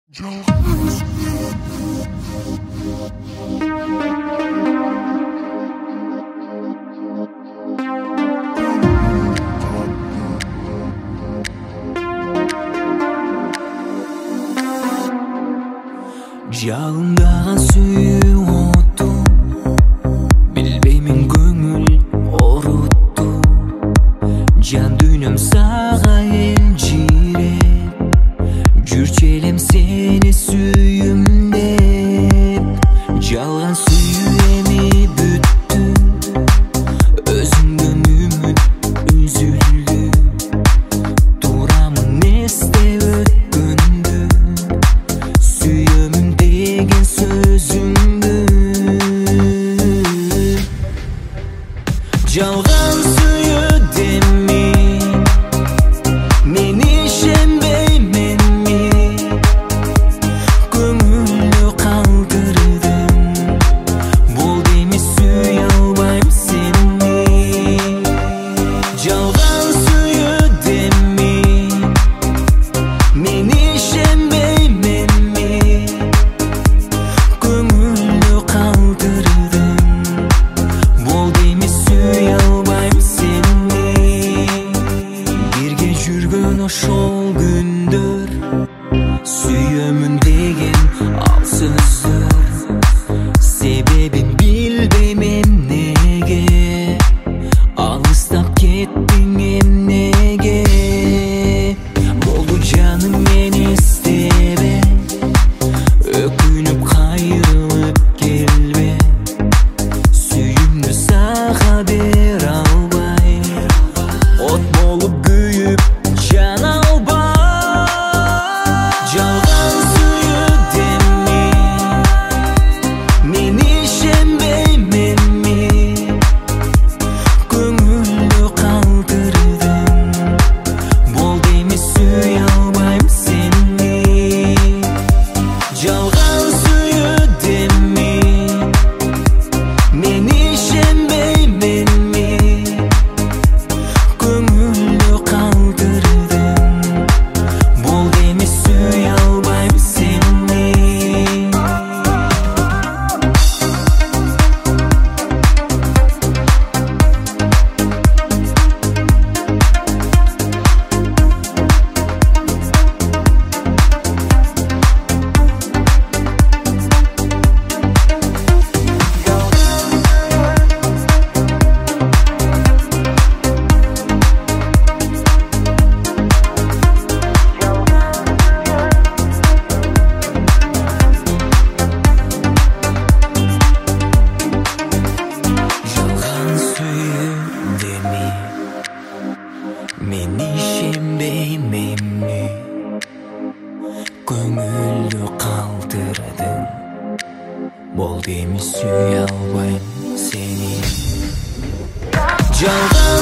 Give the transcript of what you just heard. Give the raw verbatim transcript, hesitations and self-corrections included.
Жалындаған сүйүү оту, билбеймин көңүл орутtu. Жан дүйнөм сага элжиреп, жүрчү элем сени сүйүмдеп. Жалган сүйүү эми бүттү, өзүңдөн үмүт үзүлдү. Турамын эсте өткөндү, сүйөмүн деген сөзүңдү. Жалган сүйүү деми, мен ишенбейменми? Көңүлдү калтырдым, болду эми сүйө албайм сени. Жалган сүйүү деми, мен ишенбейменми? Көңүлдү калтырдым, болду эми сүйө албайм сени. Бирге жүргөн ошол күндөр, сүйөмүн деген ал сөздөр. Себебин билбейм эмнеге, алыстап кеттиң эмнеге. Болду жаным мени эстебе, өкүнүп кайрылып келбе. Сүйүүмдү сага бере албай, от болуп күйүп жана албай. Жалган сүйүү деми, мен ишенбейменми? Көңүлдү калтырдым, болду эми сүйө албайм сени. Жалган сүйүү деми, мен ишенбейменми? Көңүлдү калтырдым, болду эми сүйө албайм сени. Жалган сүйүү деми, мен ишенбейменми? Көңүлдү калтырдым, болду эми сүйө албайм сени. Жалган